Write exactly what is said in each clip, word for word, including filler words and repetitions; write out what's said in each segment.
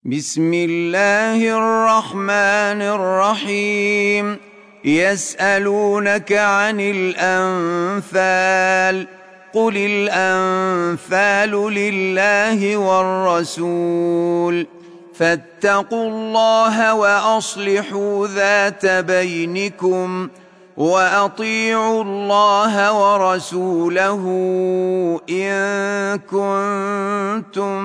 بسم الله الرحمن الرحيم. يسألونك عن الأنفال قل الأنفال لله والرسول فاتقوا الله وأصلحوا ذات بينكم وأطيعوا الله ورسوله إن كنتم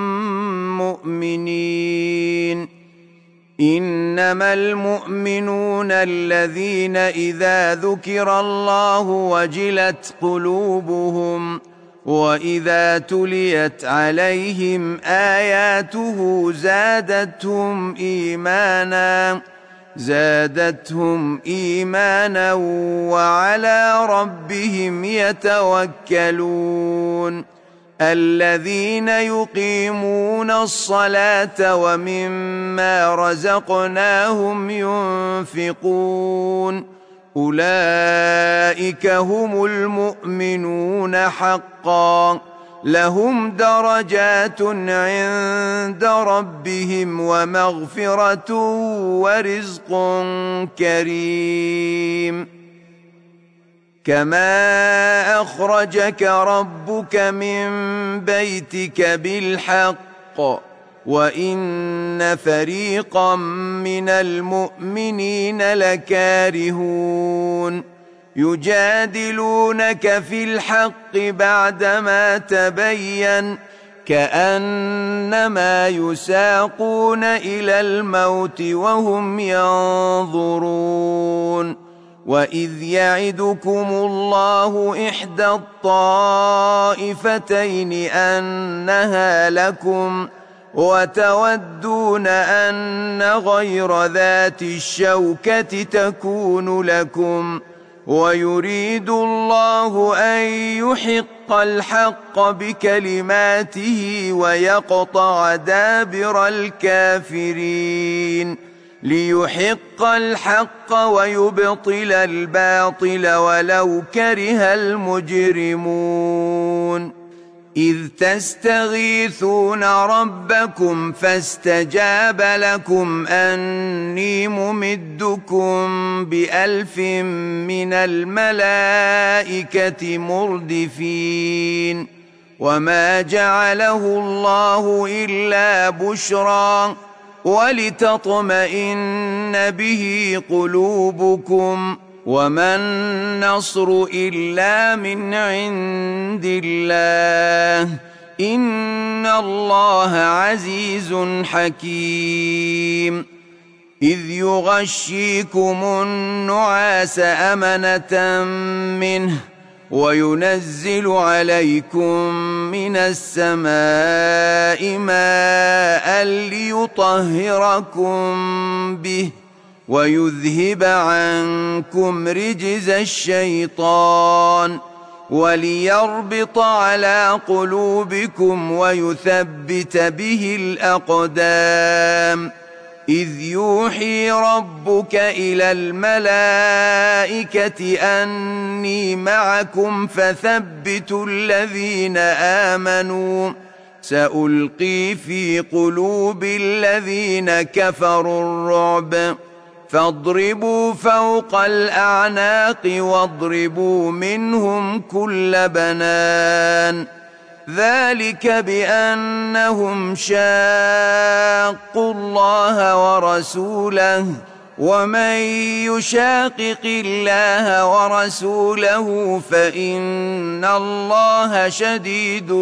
مؤمنين. إنما المؤمنون الذين إذا ذكر الله وجلت قلوبهم وإذا تليت عليهم آياته زادتهم إيمانا زادتهم إيمانا وعلى ربهم يتوكلون. الذين يقيمون الصلاة ومما رزقناهم ينفقون أولئك هم المؤمنون حقا لهم درجات عند ربهم ومغفرة ورزق كريم. كما أخرجك ربك من بيتك بالحق وإن فريقا من المؤمنين لكارهون يجادلونك في الحق بعدما تبين كأنما يساقون إلى الموت وهم ينظرون. وإذ يعدكم الله إحدى الطائفتين أنها لكم وتودون أن غير ذات الشوكة تكون لكم ويريد الله أن يحق الحق بكلماته ويقطع دابر الكافرين ليحق الحق ويبطل الباطل ولو كره المجرمون. إذ تستغيثون ربكم فاستجاب لكم أني ممدكم بألف من الملائكة مردفين. وما جعله الله إلا بشرى ولتطمئن به قلوبكم وما النصر إلا من عند الله إن الله عزيز حكيم. إذ يغشيكم النعاس أمنة منه وينزل عليكم من السماء ماء ليطهركم به ويذهب عنكم رجز الشيطان وليربط على قلوبكم ويثبت به الأقدام. إذ يوحي ربك إلى الملائكة أني معكم فثبتوا الذين آمنوا سألقي في قلوب الذين كفروا الرعب فاضربوا فوق الأعناق واضربوا منهم كل بنان. ذلك بأنهم شاقوا الله ورسوله ومن يشاقق الله ورسوله فإن الله شديد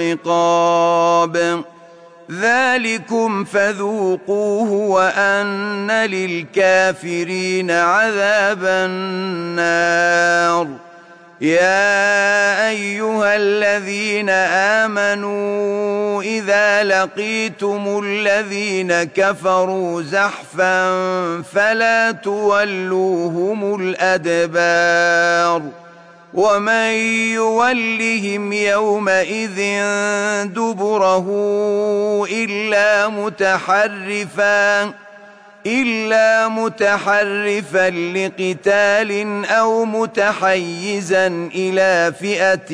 العقاب. ذلكم فذوقوه وأن للكافرين عذاب النار. يا أيها الذين آمنوا إذا لقيتم الذين كفروا زحفا فلا تولوهم الأدبار ومن يولهم يومئذ دبره إلا متحرفا إلا متحرفا لقتال أو متحيزا إلى فئة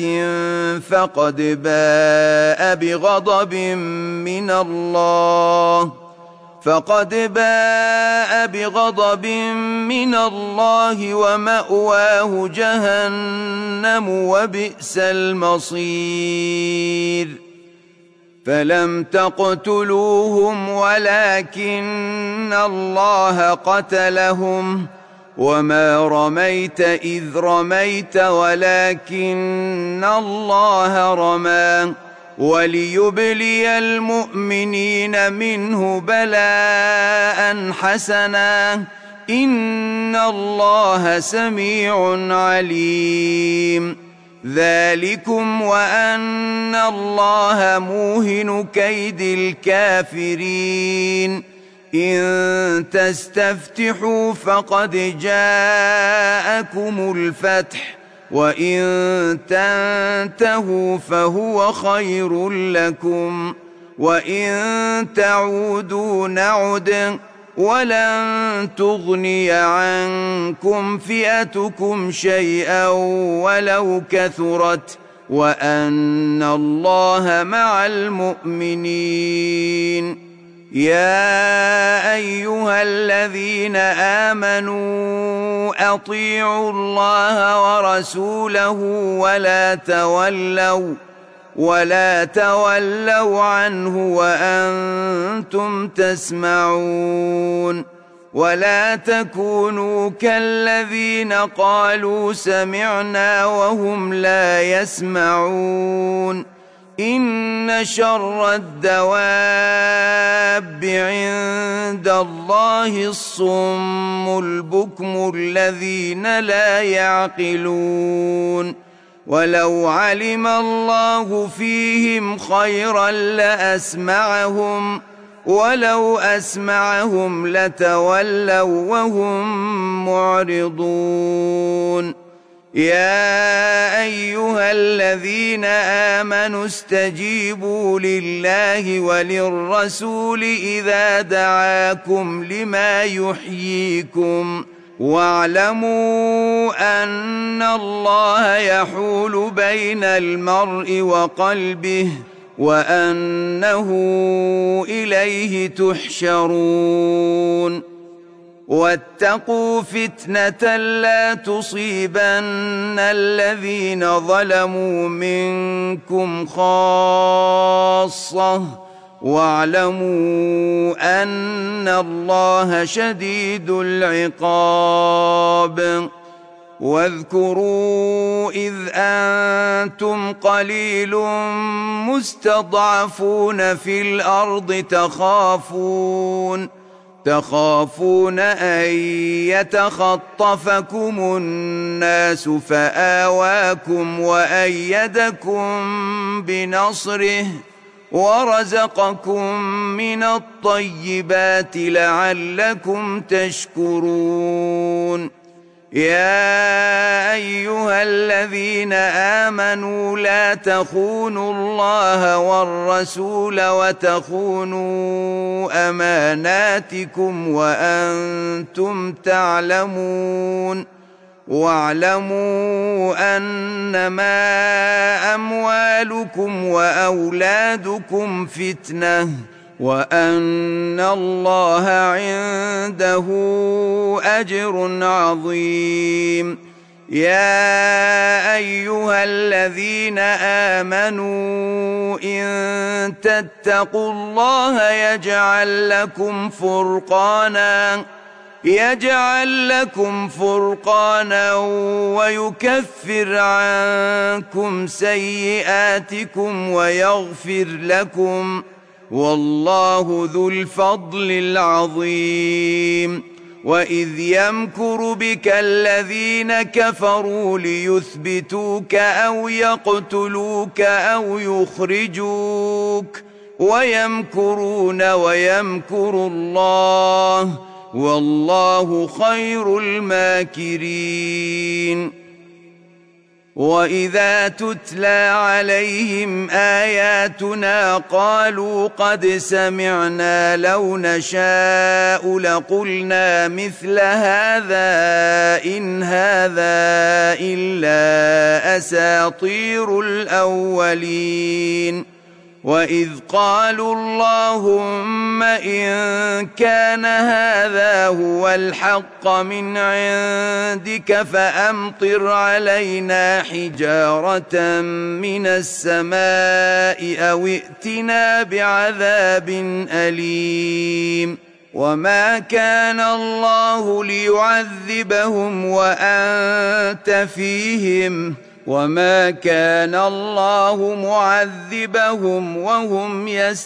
فقد باء بغضب من الله فقد باء بغضب من الله ومأواه جهنم وبئس المصير فلم تقتلوهم ولكن الله قتلهم وما رميت إذ رميت ولكن الله رمى وليبلي المؤمنين منه بلاء حسنا إن الله سميع عليم ذلكم وأن الله موهن كيد الكافرين إن تستفتحوا فقد جاءكم الفتح وإن تنتهوا فهو خير لكم وإن تعودوا نعد ولن تغني عنكم فئتكم شيئا ولو كثرت وأن الله مع المؤمنين يا أيها الذين آمنوا أطيعوا الله ورسوله ولا تولوا ولا تولوا عنه وأنتم تسمعون ولا تكونوا كالذين قالوا سمعنا وهم لا يسمعون إن شر الدواب عند الله الصم البكم الذين لا يعقلون ولو علم الله فيهم خيرا لأسمعهم ولو أسمعهم لتولوا وهم معرضون يا أيها الذين آمنوا استجيبوا لله وللرسول إذا دعاكم لما يحييكم واعلموا أن الله يحول بين المرء وقلبه وأنه إليه تحشرون واتقوا فتنة لا تصيبن الذين ظلموا منكم خاصة واعلموا أن الله شديد العقاب واذكروا إذ أنتم قليل مستضعفون في الأرض تخافون تخافون أن يتخطفكم الناس فآواكم وأيدكم بنصره ورزقكم من الطيبات لعلكم تشكرون يا أيها الذين آمنوا لا تخونوا الله والرسول وتخونوا أماناتكم وأنتم تعلمون واعلموا أنما أموالكم وأولادكم فتنة وأن الله عنده أجر عظيم يا أيها الذين آمنوا إن تتقوا الله يجعل لكم فرقانا يجعل لكم فرقانا ويكفر عنكم سيئاتكم ويغفر لكم والله ذو الفضل العظيم وإذ يمكر بك الذين كفروا ليثبتوك أو يقتلوك أو يخرجوك ويمكرون ويمكر الله والله خير الماكرين وإذا تتلى عليهم آياتنا قالوا قد سمعنا لو نشاء لقلنا مثل هذا إن هذا إلا أساطير الأولين وإذ قالوا اللهم إن كان هذا هو الحق من عندك فأمطر علينا حجارة من السماء أو ائتنا بعذاب أليم وما كان الله ليعذبهم وأنت فيهم وما كان الله معذبهم وهم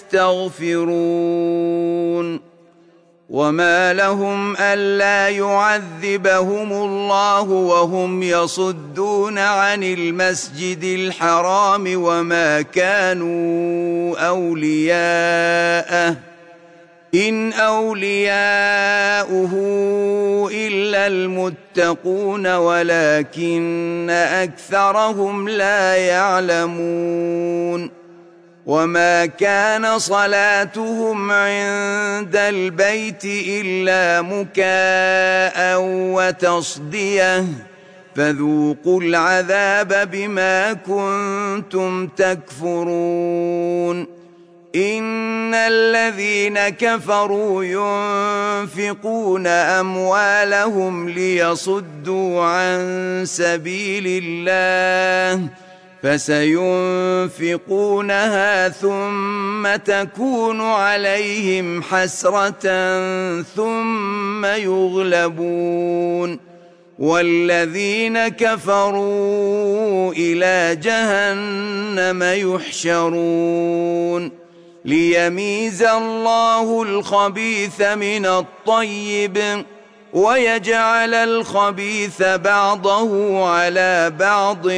يستغفرون وما لهم ألا يعذبهم الله وهم يصدون عن المسجد الحرام وما كانوا أولياءه إن أولياؤه إلا المتقون ولكن أكثرهم لا يعلمون وما كان صلاتهم عند البيت إلا مكاء وتصدية فذوقوا العذاب بما كنتم تكفرون إن الذين كفروا ينفقون أموالهم ليصدوا عن سبيل الله فسينفقونها ثم تكون عليهم حسرة ثم يغلبون والذين كفروا إلى جهنم يحشرون ليميز الله الخبيث من الطيب ويجعل الخبيث بعضه على بعض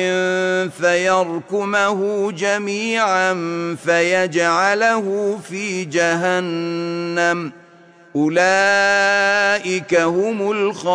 فيركمه جميعا فيجعله في جهنم أولئك هم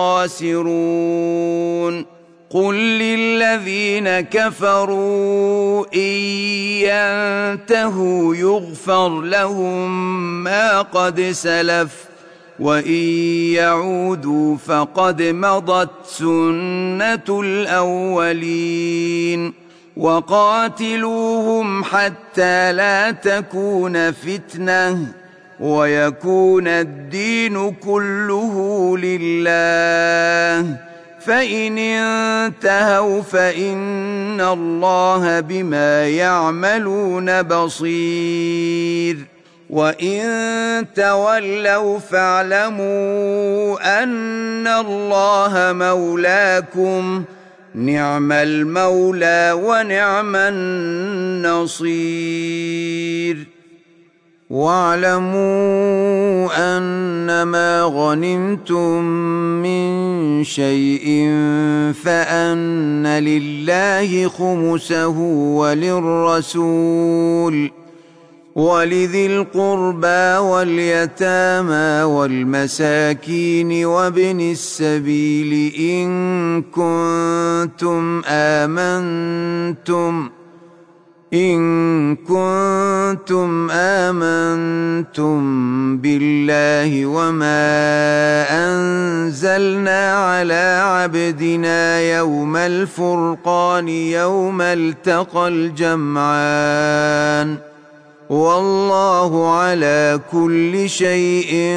الخاسرون قل للذين كفروا إن ينتهوا يغفر لهم ما قد سلف وإن يعودوا فقد مضت سنة الأولين وقاتلوهم حتى لا تكون فتنة ويكون الدين كله لله فإن انتهوا فإن الله بما يعملون بصير وإن تولوا فاعلموا أن الله مولاكم نعم المولى ونعم النصير واعلموا أنما غنمتم من شيء فأن لله خمسه وللرسول ولذي القربى واليتامى والمساكين وابن السبيل إن كنتم آمنتم إن كنتم آمنتم بالله وما أنزلنا على عبدنا يوم الفرقان يوم التقى الجمعان والله على كل شيء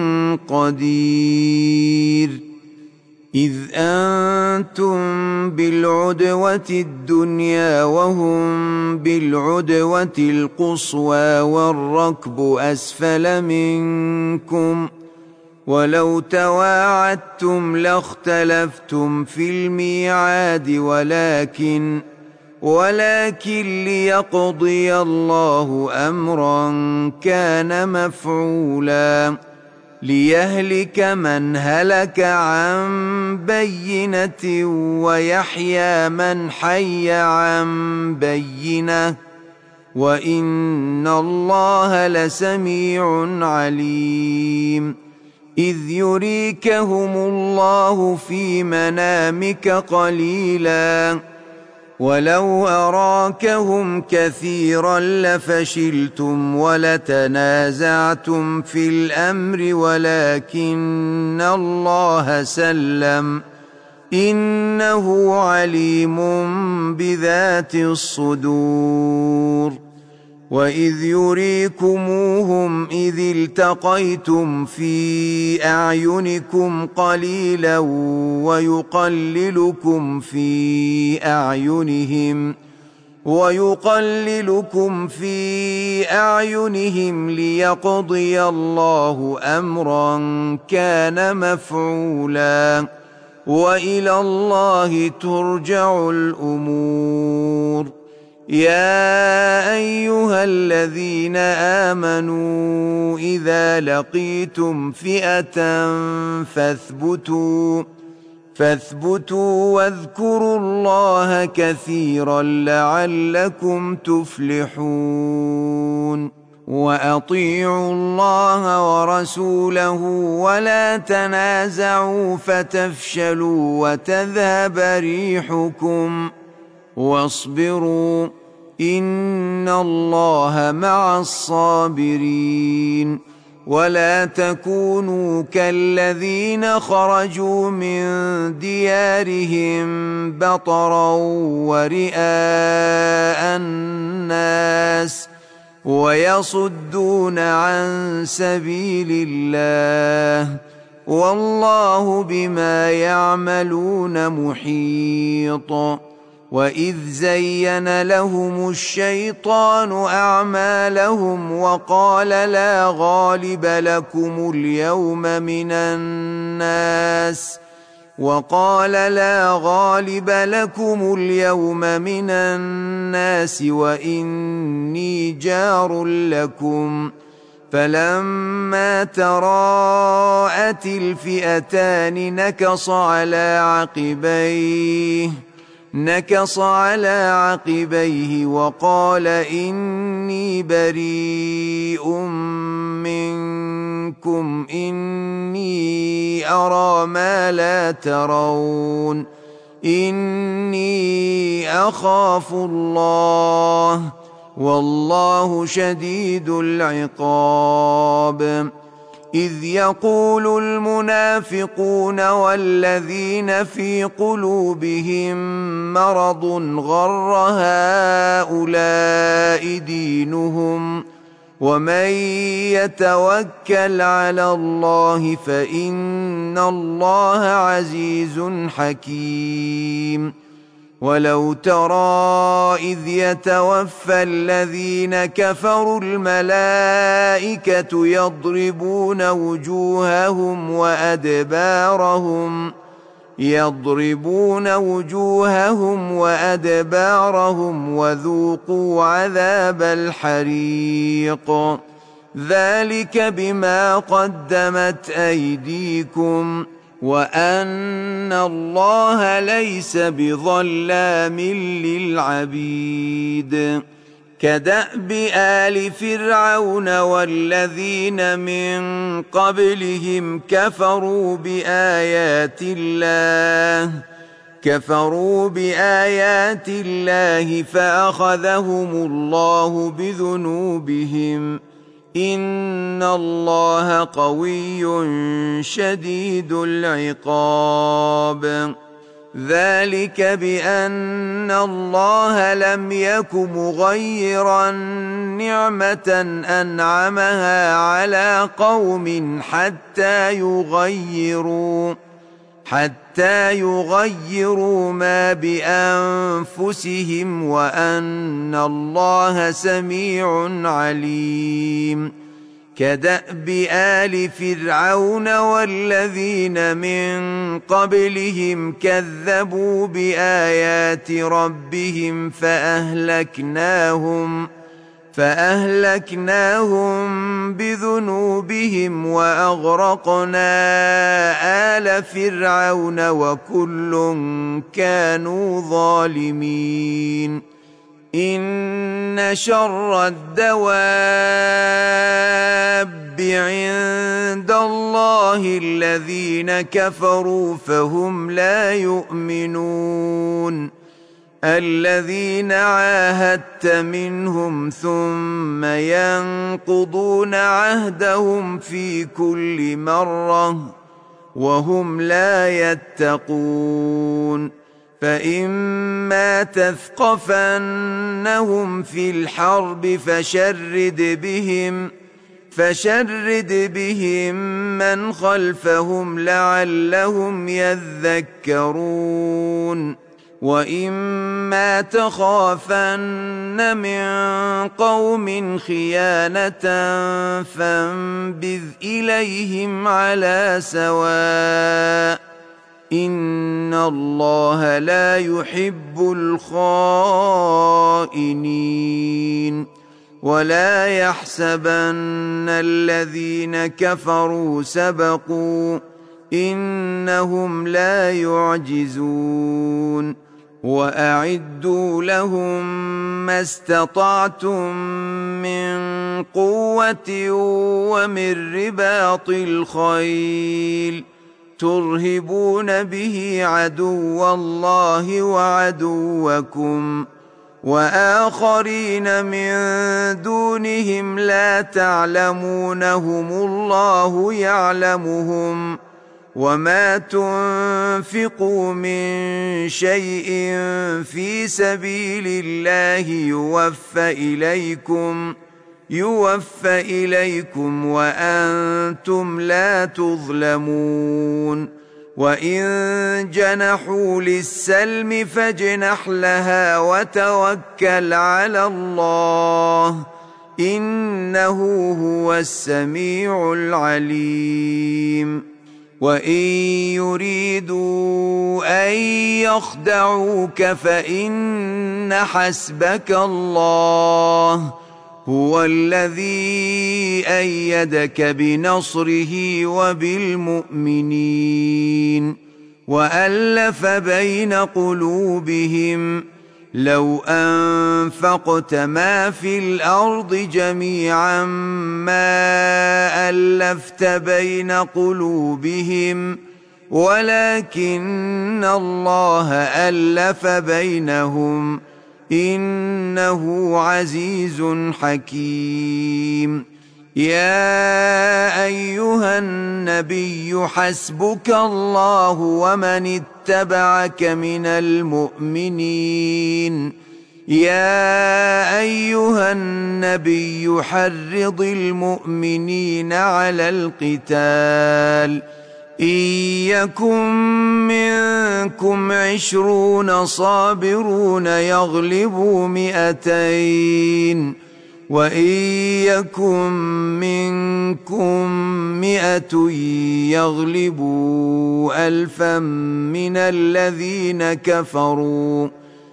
قدير إذ أنتم بالعدوة الدنيا وهم بالعدوة القصوى والركب أسفل منكم ولو تواعدتم لاختلفتم في الميعاد ولكن ولكن ليقضي الله أمرا كان مفعولا ليهلك من هلك عن بينة ويحيى من حي عن بينة وإن الله لسميع عليم إذ يريكهم الله في منامك قليلا ولو أراكهم كثيرا لفشلتم ولتنازعتم في الأمر ولكن الله سلم إنه عليم بذات الصدور وإذ يريكموهم إذ التقيتم في أعينكم قليلا ويقللكم في أعينهم ويقللكم في أعينهم ليقضي الله أمرا كان مفعولا وإلى الله ترجع الأمور. يا أيها الذين آمنوا إذا لقيتم فئة فاثبتوا فاثبتوا واذكروا الله كثيرا لعلكم تفلحون. وأطيعوا الله ورسوله ولا تنازعوا فتفشلوا وتذهب ريحكم واصبروا إن الله مع الصابرين. ولا تكونوا كالذين خرجوا من ديارهم بطرا ورئاء الناس ويصدون عن سبيل الله والله بما يعملون محيط. وإذ زين لهم الشيطان أعمالهم وقال لا غالب لكم اليوم من الناس وقال لا غالب لكم اليوم من الناس وإني جار لكم فلما تراءت الفئتان نكص على عقبيه نكص على عقبيه وقال إني بريء منكم إني أرى ما لا ترون إني أخاف الله والله شديد العقاب. إذ يقول المنافقون والذين في قلوبهم مرض غر هؤلاء دينهم ومن يتوكل على الله فإن الله عزيز حكيم. ولو ترى إذ يتوفى الذين كفروا الملائكة يضربون وجوههم وأدبارهم يضربون وجوههم وأدبارهم وذوقوا عذاب الحريق ذلك بما قدمت أيديكم وأن الله ليس بظلام للعبيد. كدأب آل فرعون والذين من قبلهم كفروا بآيات الله كفروا بآيات الله فأخذهم الله بذنوبهم إن الله قوي شديد العقاب. ذلك بأن الله لم يك مغيرا نعمة أنعمها على قوم حتى يغيروا حتى يغيروا ما بأنفسهم وأن الله سميع عليم. كدأب آل فرعون والذين من قبلهم كذبوا بآيات ربهم فأهلكناهم فأهلكناهم بذنوبهم وأغرقنا آل فرعون وكل كانوا ظالمين. إن شر الدواب عند الله الذين كفروا فهم لا يؤمنون الذين عاهدت منهم ثم ينقضون عهدهم في كل مرة وهم لا يتقون فإما تثقفنهم في الحرب فشرد بهم فشرد بهم من خلفهم لعلهم يذكرون وإما تخافن من قوم خيانة فانبذ إليهم على سواء إن الله لا يحب الخائنين ولا يحسبن الذين كفروا سبقوا إنهم لا يعجزون وأعدوا لهم ما استطعتم من قوة ومن رباط الخيل ترهبون به عدو الله وعدوكم وآخرين من دونهم لا تعلمونهم الله يعلمهم وما تنفقوا من شيء في سبيل الله يوفى إليكم يوفى إليكم وأنتم لا تظلمون وإن جنحوا للسلم فاجنح لها وتوكل على الله إنه هو السميع العليم وإن يريدوا أن يخدعوك فإن حسبك الله هو الذي أيدك بنصره وبالمؤمنين وألف بين قلوبهم لو أنفقت ما في الأرض جميعا ما ألفت بين قلوبهم ولكن الله ألف بينهم إنه عزيز حكيم يا أيها النبي حسبك الله ومن اتبعك من المؤمنين يا أيها النبي حرض المؤمنين على القتال إن يكن منكم عشرون صابرون يغلبوا مئتين وإن يكن منكم مئة يغلبوا ألفا من الذين كفروا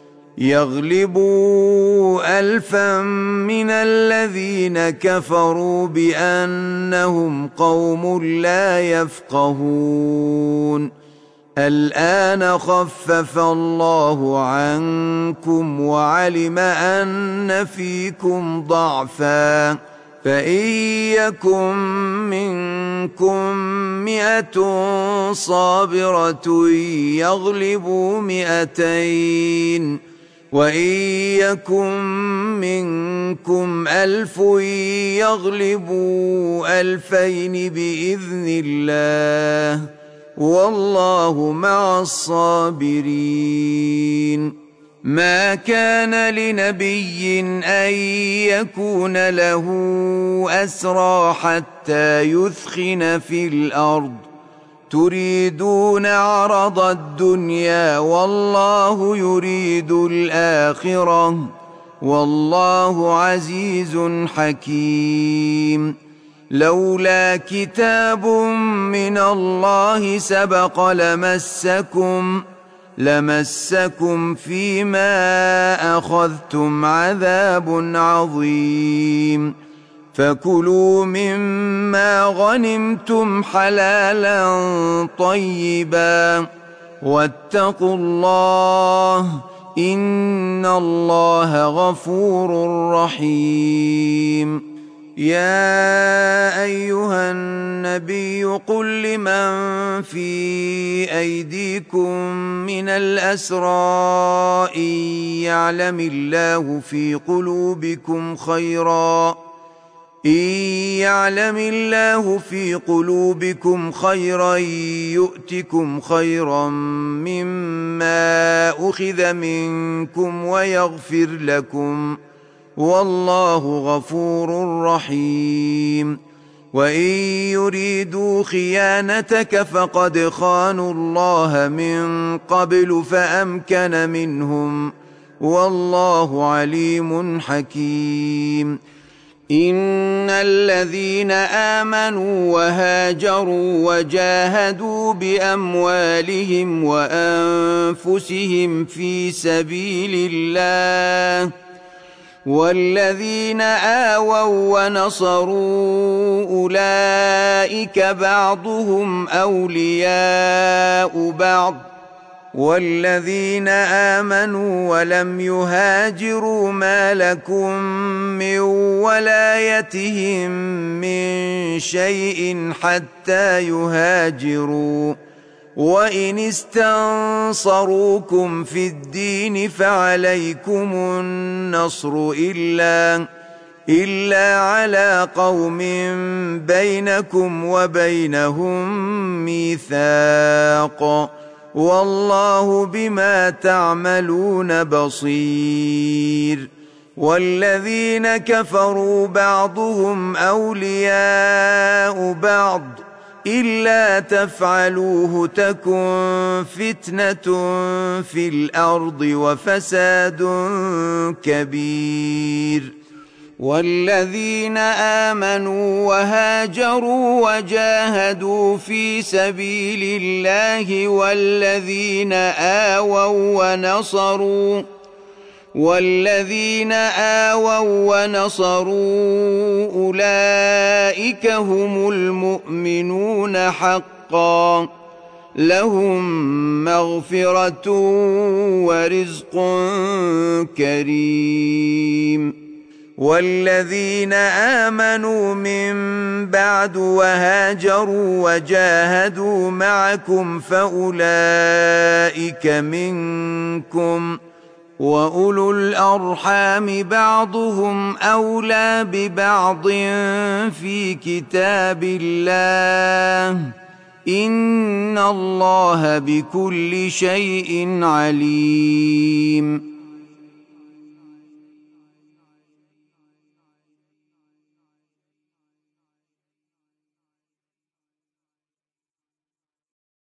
يغلبوا ألفا من الذين كفروا بأنهم قوم لا يفقهون الآن خفف الله عنكم وعلم أن فيكم ضعفا فإن يكن منكم مئة صابرة يغلبوا مئتين وإن يكن منكم ألف يغلبوا ألفين بإذن الله والله مع الصابرين ما كان لنبي أن يكون له أسرى حتى يثخن في الأرض تريدون عرض الدنيا والله يريد الآخرة والله عزيز حكيم لولا كتاب من الله سبق لمسكم لمسكم فيما أخذتم عذاب عظيم فكلوا مما غنمتم حلالا طيبا واتقوا الله إن الله غفور رحيم يا أيها النبي قل لمن في أيديكم من الأسرى إن يعلم الله في قلوبكم خيرا إن يعلم الله في قلوبكم خيرا يؤتكم خيرا مما أخذ منكم ويغفر لكم والله غفور رحيم وإن يريدوا خيانتك فقد خانوا الله من قبل فأمكن منهم والله عليم حكيم إن الذين آمنوا وهاجروا وجاهدوا بأموالهم وأنفسهم في سبيل الله والذين آووا ونصروا أولئك بعضهم أولياء بعض والذين آمنوا ولم يهاجروا ما لكم من ولايتهم من شيء حتى يهاجروا وإن استنصروكم في الدين فعليكم النصر إلا إلا على قوم بينكم وبينهم ميثاق والله بما تعملون بصير والذين كفروا بعضهم أولياء بعض إلا تفعلوه تكن فتنة في الأرض وفساد كبير والذين آمنوا وهاجروا وجاهدوا في سبيل الله والذين آووا ونصروا والذين آووا ونصروا أولئك هم المؤمنون حقا لهم مغفرة ورزق كريم والذين آمنوا من بعد وهاجروا وجاهدوا معكم فأولئك منكم وأولو الأرحام بعضهم أولى ببعض في كتاب الله إن الله بكل شيء عليم